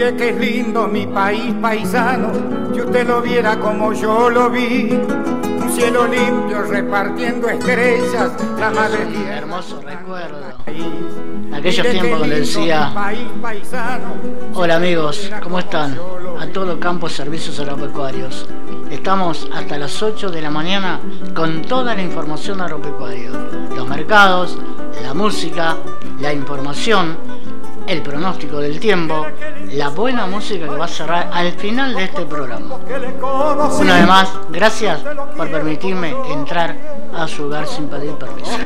Mire que es lindo mi país paisano, si usted lo viera como yo lo vi. Un cielo limpio repartiendo estrellas, la madre tierra. Hermoso recuerdo. Aquellos tiempos cuando decía: hola amigos, ¿cómo están? A todo campo servicios agropecuarios. Estamos hasta las 8 de la mañana con toda la información agropecuaria. Los mercados, la música, la información, el pronóstico del tiempo, la buena música que va a cerrar al final de este programa. Una vez más, gracias por permitirme entrar a su hogar sin pedir permiso.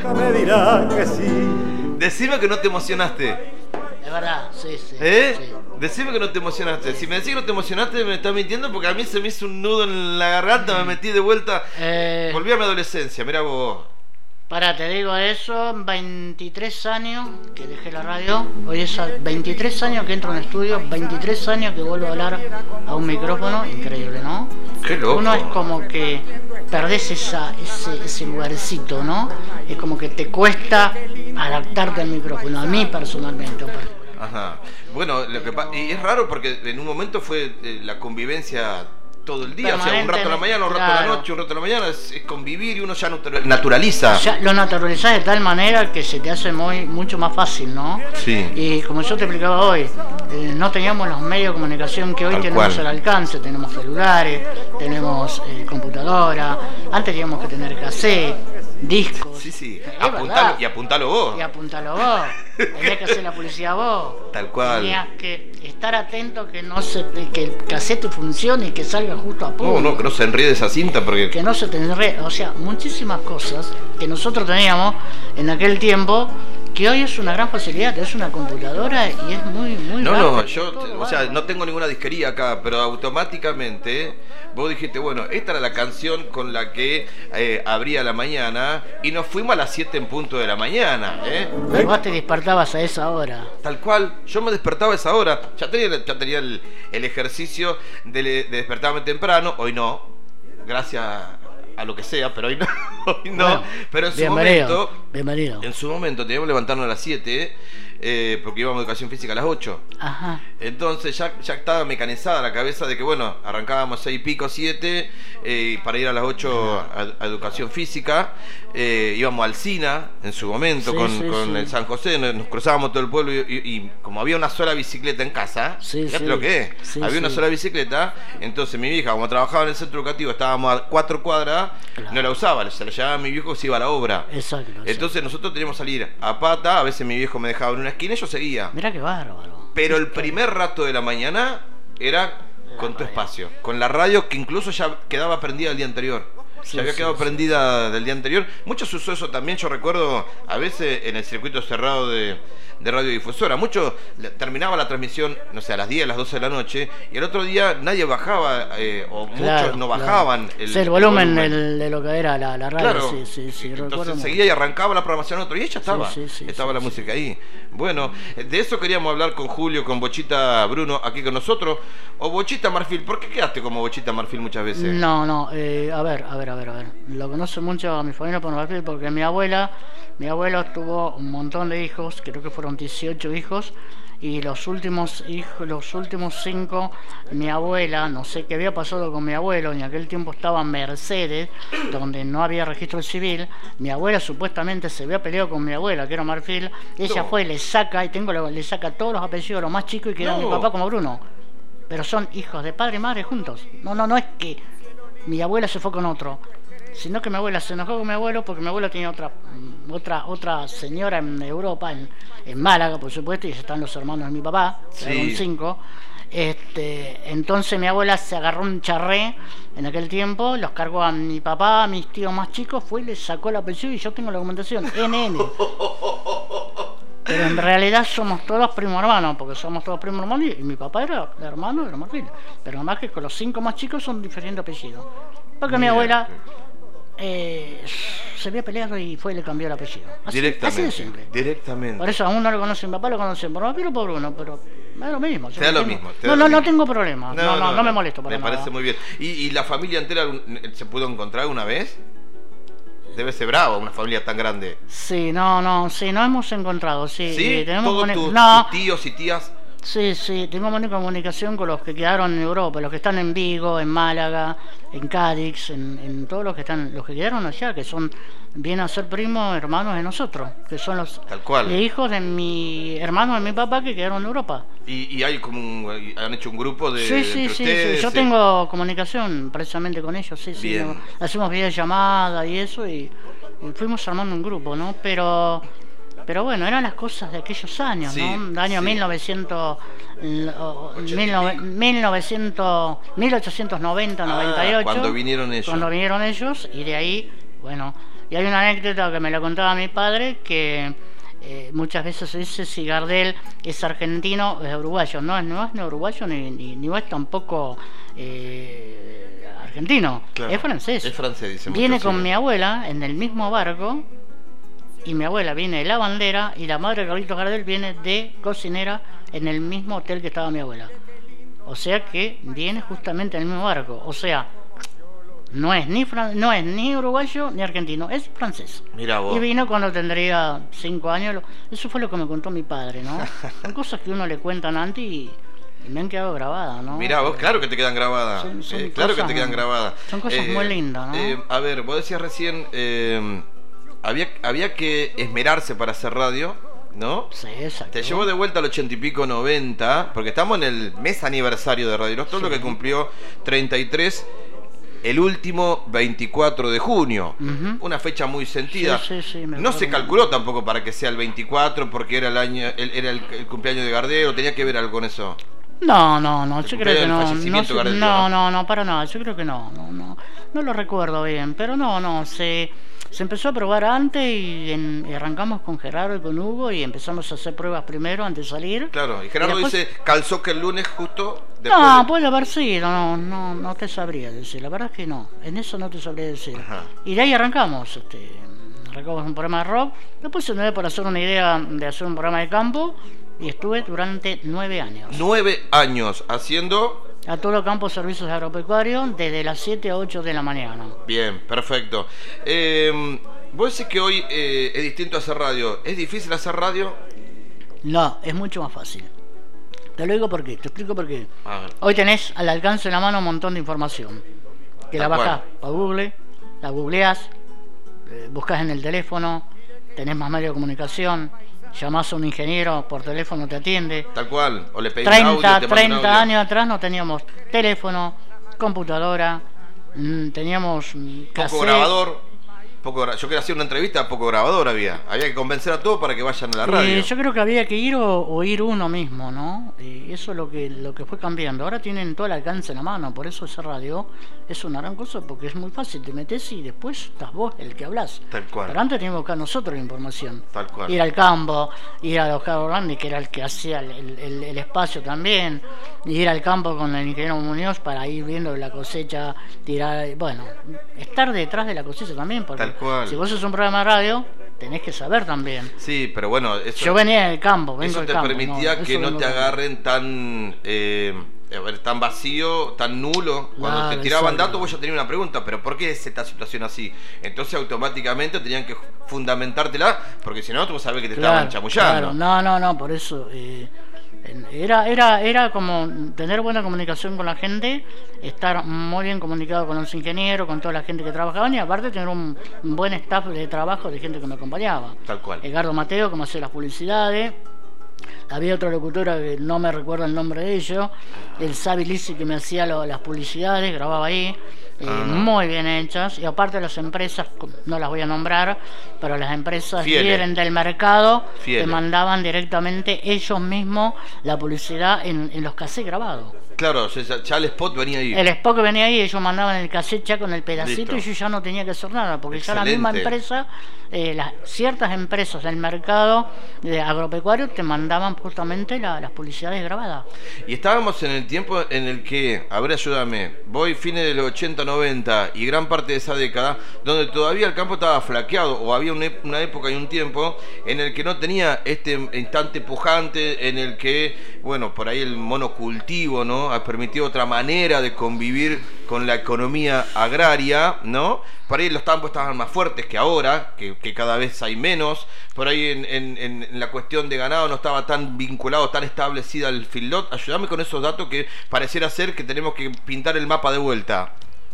Decime que no te emocionaste. Es verdad, sí. Sí. Decime que no te emocionaste. Si me decís que no te emocionaste, me estás mintiendo, porque a mí se me hizo un nudo en la garganta, me metí de vuelta. Volví a mi adolescencia, mirá vos. Pará, te digo eso, 23 años que dejé la radio, hoy es 23 años que entro en estudio, 23 años que vuelvo a hablar a un micrófono, increíble, ¿no? Qué loco. Uno es como que perdés ese lugarcito, ¿no? Es como que te cuesta adaptarte al micrófono, a mí personalmente. Ajá. Bueno, y es raro porque en un momento fue la convivencia todo el día, o sea, un rato a la mañana, un rato a la noche, un rato a la mañana, es convivir y uno ya naturaliza. Ya lo naturalizás de tal manera que se te hace mucho más fácil, ¿no? Sí. Y como yo te explicaba hoy, no teníamos los medios de comunicación que hoy tenemos al alcance, tenemos celulares, tenemos computadora, antes teníamos que tener cassette, discos. Sí. Apuntalo vos. Tenías que hacer la publicidad vos. Tal cual. Tenías que estar atento que que el cassette funcione y que salga justo a punto. No, que no se enrede esa cinta porque... Que no se te enrede. O sea, muchísimas cosas que nosotros teníamos en aquel tiempo, que hoy es una gran facilidad, es una computadora y es muy No, yo, o sea, no tengo ninguna disquería acá, pero automáticamente vos dijiste, bueno, esta era la canción con la que abría la mañana y nos fuimos a las 7 en punto de la mañana, Pero vos te despertabas a esa hora. Tal cual, yo me despertaba a esa hora, ya tenía el ejercicio de despertarme temprano, hoy no, gracias a lo que sea, pero hoy no. Bueno, pero en su momento teníamos que levantarnos a las 7 porque íbamos a educación física a las 8. Ajá. Entonces ya estaba mecanizada la cabeza de que bueno, arrancábamos 6 y pico, 7 para ir a las 8 a educación física. Íbamos al SINA en su momento con el San José, nos cruzábamos todo el pueblo y como había una sola bicicleta en casa, fíjate lo que es, había una sola bicicleta, entonces mi vieja, como trabajaba en el centro educativo, estábamos a 4 cuadras, no la usaba, se la llevaba a mi viejo, se iba a la obra. Exacto. Entonces nosotros teníamos que salir a pata, a veces mi viejo me dejaba en una esquina y yo seguía. Mirá qué bárbaro. Pero el primer rato de la mañana era con tu espacio, con la radio que incluso ya quedaba prendida el día anterior. Ya había quedado prendida del día anterior. Mucho se usó eso también, yo recuerdo a veces en el circuito cerrado de radiodifusora. Mucho terminaba la transmisión, no sé, a las 10, a las 12 de la noche, y el otro día nadie bajaba, o muchos no bajaban el volumen de lo que era la radio. Claro. Sí, entonces seguía y arrancaba la programación otro, y ella estaba la música ahí. Bueno, de eso queríamos hablar con Julio, con Bochita Bruno, aquí con nosotros. O Bochita Marfil, ¿por qué quedaste como Bochita Marfil muchas veces? No, a ver. Lo conoce mucho a mi familia por Marfil porque mi abuelo tuvo un montón de hijos, creo que fueron 18 hijos, y los últimos 5, mi abuela, no sé qué había pasado con mi abuelo, en aquel tiempo estaba en Mercedes, donde no había registro civil, mi abuela supuestamente se había peleado con mi abuela, que era Marfil, ella fue, le saca todos los apellidos, los más chicos, y queda mi papá como Bruno, pero son hijos de padre y madre juntos, no es que mi abuela se fue con otro, sino que mi abuela se enojó con mi abuelo porque mi abuelo tenía otra señora en Europa, en Málaga, por supuesto, y están los hermanos de mi papá, que eran 5. Entonces mi abuela se agarró un charré en aquel tiempo, los cargó a mi papá, a mis tíos más chicos, fue y le sacó el apellido y yo tengo la documentación, NN. Pero en realidad somos todos primos hermanos, porque somos todos primos hermanos y mi papá era hermano de los Marfil. Pero nada más que con los 5 más chicos son diferentes apellidos. Porque mi abuela se había peleado y fue y le cambió el apellido. Así de simple. Directamente. Por eso aún no lo conoce mi papá, lo conocen por Marfil o por Bruno, pero es lo mismo. Te da lo mismo. No tengo problema. No me molesto para nada. Me parece muy bien. ¿Y la familia entera se pudo encontrar una vez? Debe ser bravo una familia tan grande. Sí, no hemos encontrado. Sí, ¿sí? Tenemos ¿Todos tus tíos y tías Sí, sí, tengo buena comunicación con los que quedaron en Europa, los que están en Vigo, en Málaga, en Cádiz, en todos los que quedaron allá, que vienen a ser primos, hermanos de nosotros, que son los Tal cual. hijos de mi hermano de mi papá que quedaron en Europa. Y hay como han hecho un grupo de Sí, entre ustedes. sí. Yo tengo comunicación precisamente con ellos, sí. Bien. Hacemos videollamada y eso y fuimos armando un grupo, ¿no? Pero bueno, eran las cosas de aquellos años, Sí, ¿no? De año sí. 1890, 98. Cuando vinieron ellos. Cuando vinieron ellos, y de ahí, bueno, y hay una anécdota que me la contaba mi padre, que muchas veces se dice si Gardel es argentino o es uruguayo. No es ni uruguayo ni es tampoco argentino, Claro. es francés. Es francés, dice Viene mucho, con sí. mi abuela en el mismo barco, y mi abuela viene de la bandera, y la madre de Carlitos Gardel viene de cocinera en el mismo hotel que estaba mi abuela. O sea que viene justamente en el mismo barco. O sea, no es ni uruguayo ni argentino, es francés. Mirá vos. Y vino cuando tendría 5 años. Eso fue lo que me contó mi padre, ¿no? Son cosas que uno le cuentan antes y me han quedado grabadas, ¿no? Mirá vos, claro que te quedan grabadas. Son Claro que cosas, te quedan grabadas. son cosas muy lindas, ¿no? A ver, vos decías recién, había que esmerarse para hacer radio, ¿no? Sí, exacto. Te llevó de vuelta al 80 y pico, 90, porque estamos en el mes aniversario de Radio Nostro, Sí. que cumplió 33 el último 24 de junio. Ujú. Una fecha muy sentida. Sí, me No acuerdo. se calculó tampoco para que sea el 24, porque era el cumpleaños de Gardel, o tenía que ver algo con eso. No, yo ¿Te creo que el no. fallecimiento de Gardel, no? No, para nada. Yo creo que no lo recuerdo bien. Pero se empezó a probar antes y arrancamos con Gerardo y con Hugo y empezamos a hacer pruebas primero antes de salir. Claro, y Gerardo después- dice, calzó que el lunes justo después No, de- puede haber sido, no te sabría decir. La verdad es que no. En eso no te sabría decir. Ajá. Y de ahí arrancamos. Arrancamos un programa de rock. Después se me dio por hacer una idea de hacer un programa de campo. Y estuve durante 9 años. 9 años haciendo... A todo campo servicios agropecuarios desde las 7 a 8 de la mañana. Bien, perfecto. Vos decís que hoy es distinto hacer radio. ¿Es difícil hacer radio? No, es mucho más fácil. Te lo digo por qué, te explico por qué. A ver. Hoy tenés al alcance de la mano un montón de información. Que la Tal cual. bajás a Google, la googleás, buscás en el teléfono, tenés más medios de comunicación, llamás a un ingeniero por teléfono, te atiende. Tal cual. O le pedís un audio, te manda un 30 audio. años atrás no teníamos teléfono, computadora, teníamos Poco grabador. Yo quería hacer una entrevista, poco grabador había. Había que convencer a todos para que vayan a la radio. Yo creo que había que ir o ir uno mismo, ¿no? Eso es lo que fue cambiando. Ahora tienen todo el alcance en la mano, por eso esa radio es una gran cosa, porque es muy fácil. Te metes y después estás vos el que hablas. Tal cual. Pero antes teníamos que buscar nosotros la información. Tal cual. Ir al campo, ir a los Carlos Randy, que era el que hacía el espacio también, y ir al campo con el ingeniero Muñoz para ir viendo la cosecha, tirar, bueno, estar detrás de la cosecha también, porque Tal cual. si vos sos un programa de radio, tenés que saber también. Sí, pero bueno, eso, Yo venía del campo, vengo eso del te campo. permitía que eso no vengo te del campo. agarren tan vacío, tan nulo. Cuando Claro, te tiraban exacto. datos, vos ya tenías una pregunta, pero ¿por qué es esta situación así? Entonces automáticamente tenían que fundamentártela, porque si no, tú sabés que te estaban chamullando. Claro. No, por eso. Era como tener buena comunicación con la gente, estar muy bien comunicado con los ingenieros, con toda la gente que trabajaba, y aparte tener un buen staff de trabajo de gente que me acompañaba. Tal cual. Edgardo Mateo, como hacía las publicidades. Había otra locutora que no me recuerdo el nombre de ellos, el Sabi Lisi, que me hacía las publicidades, grababa ahí, muy bien hechas. Y aparte las empresas, no las voy a nombrar, pero las empresas Fieles. líderes del mercado Fieles. te mandaban directamente ellos mismos la publicidad en los cassettes grabados. Claro, ya el spot venía ahí. El spot que venía ahí, ellos mandaban el cassette ya con el pedacito. Listo. Y yo ya no tenía que hacer nada, porque ya la Excelente. misma empresa, ciertas empresas del mercado agropecuario te mandaban justamente las publicidades grabadas. Y estábamos en el tiempo en el que, a ver, ayúdame, voy fines de los 80, 90 y gran parte de esa década, donde todavía el campo estaba flaqueado, o había una época y un tiempo en el que no tenía este instante pujante, en el que, bueno, por ahí el monocultivo, ¿no?, ha permitido otra manera de convivir con la economía agraria, ¿no? Por ahí los campos estaban más fuertes que ahora, que cada vez hay menos. Por ahí en la cuestión de ganado no estaba tan vinculado, tan establecida el feedlot. Ayúdame con esos datos que pareciera ser que tenemos que pintar el mapa de vuelta.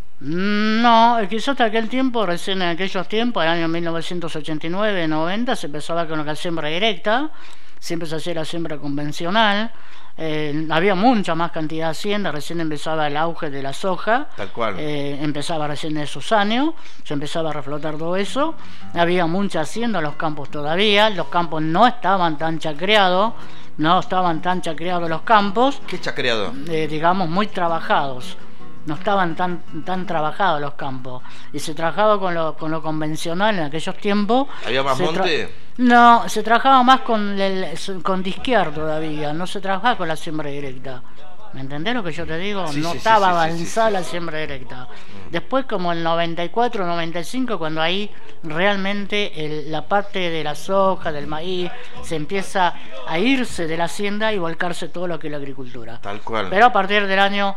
No, quizás hasta aquel tiempo, recién en aquellos tiempos, el año 1989, 90, se empezaba con la siembra directa, siempre se hacía la siembra convencional. Había mucha más cantidad de haciendas, recién empezaba el auge de la soja. Tal cual. Empezaba recién esos años, se empezaba a reflotar todo eso. Había mucha hacienda en los campos todavía, los campos no estaban tan chacreados, los campos. ¿Qué chacreado? Digamos, muy trabajados. No estaban tan trabajados los campos. Y se trabajaba con lo convencional en aquellos tiempos. ¿Había más monte? No, se trabajaba más con disquear todavía. No se trabajaba con la siembra directa. ¿Me entendés lo que yo te digo? Sí, no sí, estaba sí, avanzada sí. la siembra directa. Después, como el 94, 95, cuando ahí realmente la parte de la soja, del maíz, se empieza a irse de la hacienda y volcarse todo lo que es la agricultura. Tal cual. Pero a partir del año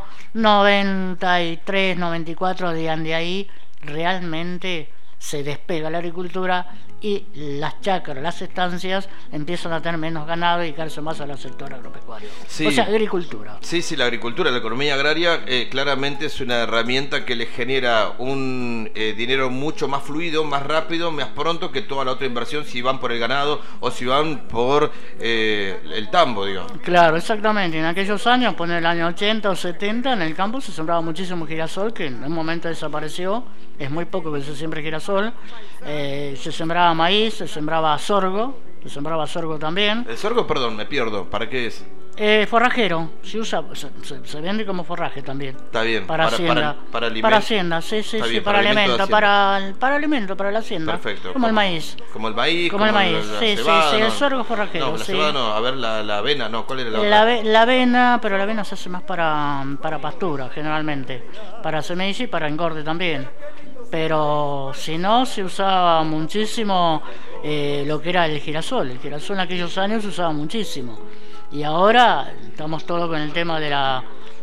93, 94, de ahí realmente se despega la agricultura y las chacras, las estancias empiezan a tener menos ganado y caerse más al sector agropecuario. Sí. O sea, agricultura. Sí, la agricultura, la economía agraria claramente es una herramienta que le genera un dinero mucho más fluido, más rápido, más pronto que toda la otra inversión, si van por el ganado o si van por el tambo, digo. Claro, exactamente. En aquellos años, poner el año 80 o 70, en el campo se sembraba muchísimo girasol, que en un momento desapareció. Es muy poco que se siembre girasol. Se sembraba maíz, se sembraba sorgo también. El sorgo, perdón, me pierdo. ¿Para qué es? Forrajero, se vende como forraje también. Está bien. Para hacienda. Para alimento. Para hacienda, sí, Bien, para alimento, para alimento, para la hacienda. Perfecto. Como el maíz. Como el maíz. Como el maíz, sí, no, el sorgo forrajero. No, la sí. cebada no, a ver, la avena, no, ¿cuál era la otra? La avena, pero la avena se hace más para pastura, generalmente. Para semilla y para engorde también. Pero si no, se usaba muchísimo lo que era el girasol. El girasol en aquellos años se usaba muchísimo. Y ahora estamos todos con el tema de la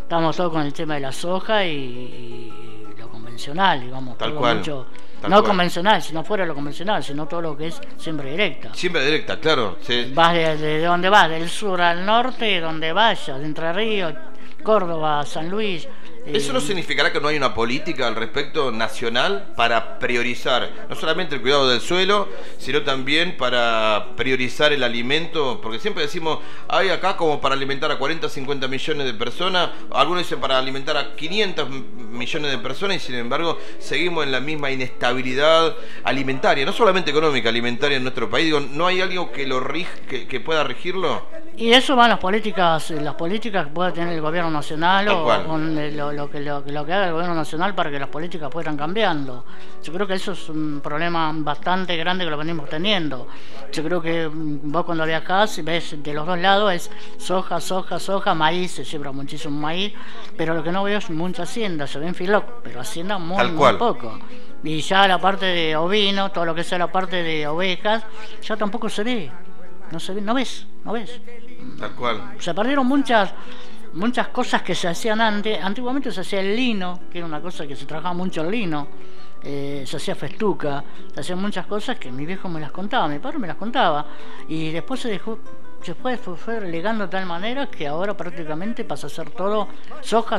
soja y lo convencional, digamos. Tal todo cual. Mucho, Tal no cual. Convencional, sino fuera de lo convencional, sino todo lo que es siembra directa. Siembra directa, claro. Sí. Vas de donde vas, del sur al norte, donde vayas, de Entre Ríos, Córdoba, San Luis. ¿Eso no significará que no hay una política al respecto nacional para priorizar no solamente el cuidado del suelo, sino también para priorizar el alimento? Porque siempre decimos, hay acá como para alimentar a 40, 50 millones de personas, algunos dicen para alimentar a 500 millones de personas, y sin embargo seguimos en la misma inestabilidad alimentaria, no solamente económica, alimentaria en nuestro país. Digo, ¿no hay algo que que pueda regirlo? Y eso van las políticas que pueda tener el gobierno nacional o con lo que haga el gobierno nacional para que las políticas puedan cambiando. Yo creo que eso es un problema bastante grande que lo venimos teniendo. Yo creo que vos cuando viajás ves de los dos lados es soja, maíz, se siembra muchísimo maíz, pero lo que no veo es mucha hacienda, se ven feedlot, pero hacienda muy poco. Y ya la parte de ovino, todo lo que sea la parte de ovejas, ya tampoco se ve. No ves. Tal cual. Se perdieron muchas cosas que se hacían antes. Antiguamente se hacía el lino, que era una cosa que se trabajaba mucho el lino. Se hacía festuca, se hacían muchas cosas que mi viejo me las contaba, mi padre me las contaba. Y después se fue relegando de tal manera que ahora prácticamente pasa a ser todo soja.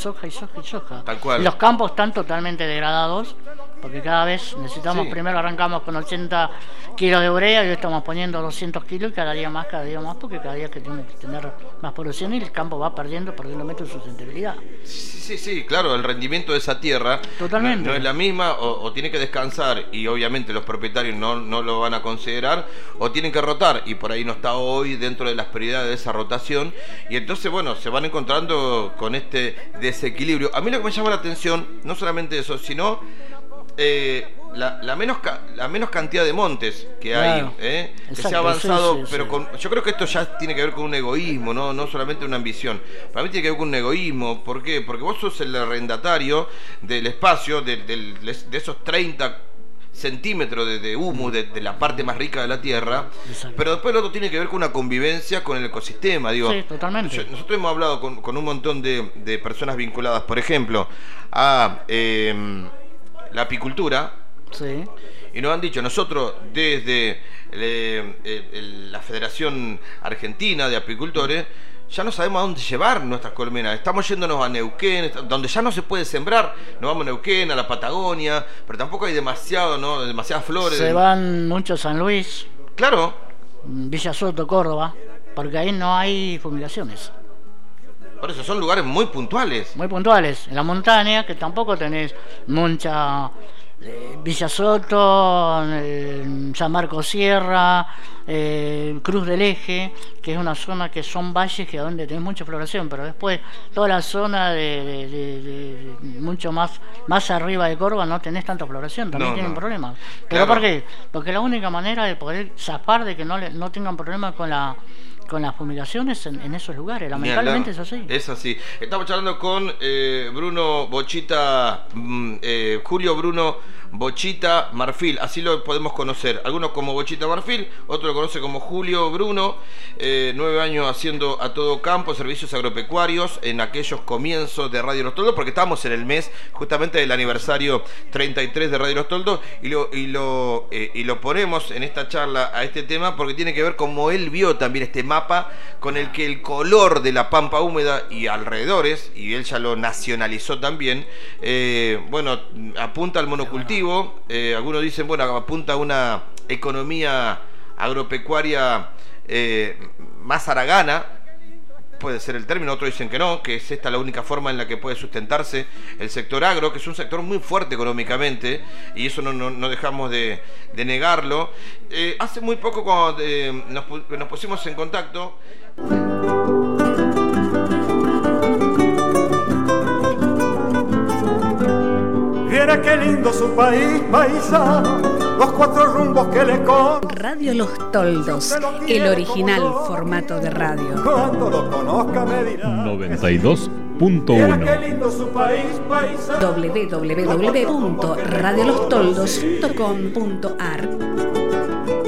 Tal cual. Y los campos están totalmente degradados, porque cada vez necesitamos, primero arrancamos con 80 kilos de urea y hoy estamos poniendo 200 kilos y cada día más, porque cada día que tenemos que tener más producción y el campo va perdiendo su sustentabilidad. Sí, claro, el rendimiento de esa tierra totalmente no es la misma, o tiene que descansar y obviamente los propietarios no lo van a considerar, o tienen que rotar y por ahí no está hoy dentro de las prioridades de esa rotación, y entonces bueno, se van encontrando con este desequilibrio. A mí lo que me llama la atención, no solamente eso, sino la menos cantidad de montes que hay, Claro. que Exacto, se ha avanzado, sí, pero yo creo que esto ya tiene que ver con un egoísmo, no solamente una ambición. Para mí tiene que ver con un egoísmo. ¿Por qué? Porque vos sos el arrendatario del espacio, de esos 30 centímetros de humus de la parte más rica de la tierra. Exacto. Pero después lo otro tiene que ver con una convivencia con el ecosistema, digo. Sí, totalmente. Nosotros hemos hablado con un montón de personas vinculadas, por ejemplo, a la apicultura. Sí. Y nos han dicho, nosotros desde la Federación Argentina de Apicultores ya no sabemos a dónde llevar nuestras colmenas. Estamos yéndonos a Neuquén, donde ya no se puede sembrar. Nos vamos a Neuquén, a la Patagonia, pero tampoco hay demasiadas flores. Se van mucho a San Luis, Claro, Villa Soto, Córdoba, porque ahí no hay fumigaciones. por eso son lugares muy puntuales. Muy puntuales. En la montaña, que tampoco tenés mucha... Villa Soto, San Marcos Sierra, Cruz del Eje, que es una zona que son valles que donde tenés mucha floración, pero después toda la zona de mucho más arriba de Córdoba no tenés tanta floración, también tienen problemas. ¿Pero Claro. por qué? Porque la única manera de poder zafar de que no tengan problemas con las fumigaciones en esos lugares, lamentablemente es así. Es así. Estamos charlando con Bruno Bochita, Julio Bruno Bochita Marfil, así lo podemos conocer. Algunos como Bochita Marfil, otros lo conocen como Julio Bruno. 9 años haciendo a todo campo servicios agropecuarios en aquellos comienzos de Radio Los Toldos, porque estamos en el mes justamente del aniversario 33 de Radio Los Toldos, y lo ponemos en esta charla a este tema porque tiene que ver como él vio también este mapa con el que el color de la pampa húmeda y alrededores, y él ya lo nacionalizó también, bueno, apunta al monocultivo. Algunos dicen, bueno, apunta a una economía agropecuaria más haragana, puede ser el término. Otros dicen que no, que es esta la única forma en la que puede sustentarse el sector agro, que es un sector muy fuerte económicamente, y eso no dejamos de negarlo. Hace muy poco, cuando nos pusimos en contacto, Viera qué lindo su país, paisano, los 4 rumbos que le con. Radio Los Toldos, el original formato de radio. Cuando lo conozca me dirá. 92.1. Viera qué lindo su país, paisano. www.radiolostoldos.com.ar